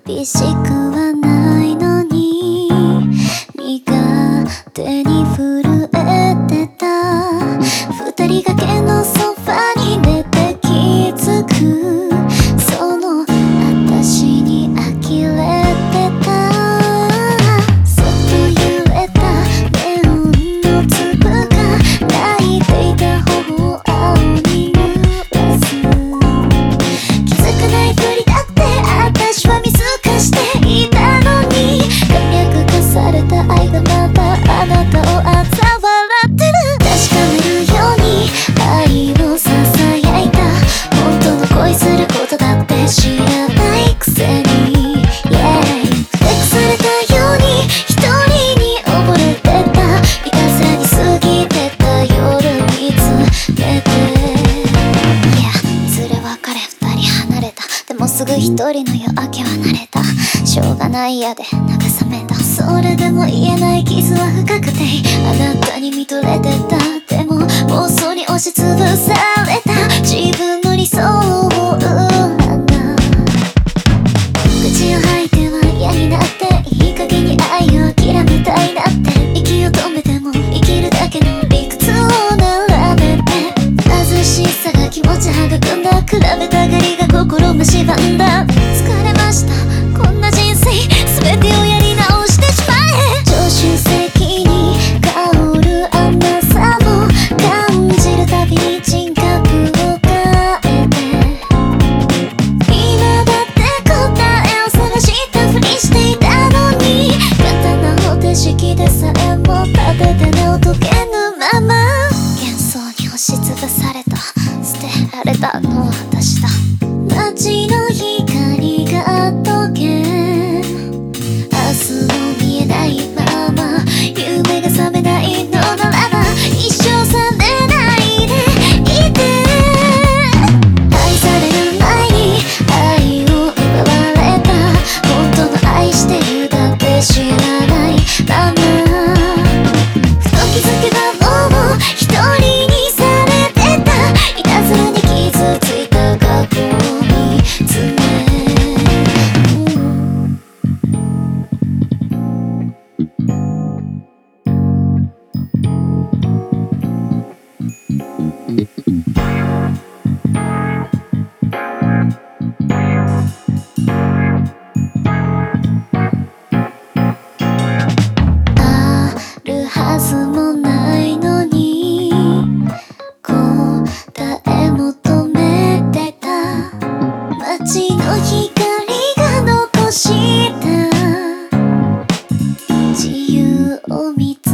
寂しくはないのに身勝手に震えてた。二人掛けのソファに寝て気づく、その私に呆れてた。そっと揺れたネオンの粒が泣いていた頬を青に濡らす。気づかないふりだって私は見透かしていたのに、簡略化された愛がまたあなたを嘲笑ってる。確かめるように愛をささやいた。本当の恋することだって知らないくせに、yeah、ふてくされたように一人に溺れてた。いたずらに過ぎてた夜見つめて、いやいずれ別れ二人離れた。でもすぐ一人の夜明けは慣れた。しょうがないやで慰めた。それでも言えない傷は深くてあなたに見とれてた。でも妄想に押しつぶされた自分の理想を恨んだ。口を吐いては嫌になって、いい加減に愛を諦めたいなって。息を止めても生きるだけの理屈を並べて、貧しさが気持ち育んだ。比べたがりが心蝕んだ。疲れましたこんな人生、全てをやり直してしまえ。助手席に香る甘さを感じるたびに人格を変えて、今だって答えを探したふりしていたのに、簡単な方程式でさえも立てて根を解けぬまま幻想に押しつぶされた。捨てられたのは私だ。街の光が溶け、明日も見えないまま夢が覚めないのならば一生覚めないでいて。愛される前に愛を奪われた。本当の愛してるだって知らないまま、ふと気づけばもう一人にされてた。いたずらに傷ついた過去を見つめ、あるはずもないのに答え求めてた。街の光が残した自由を見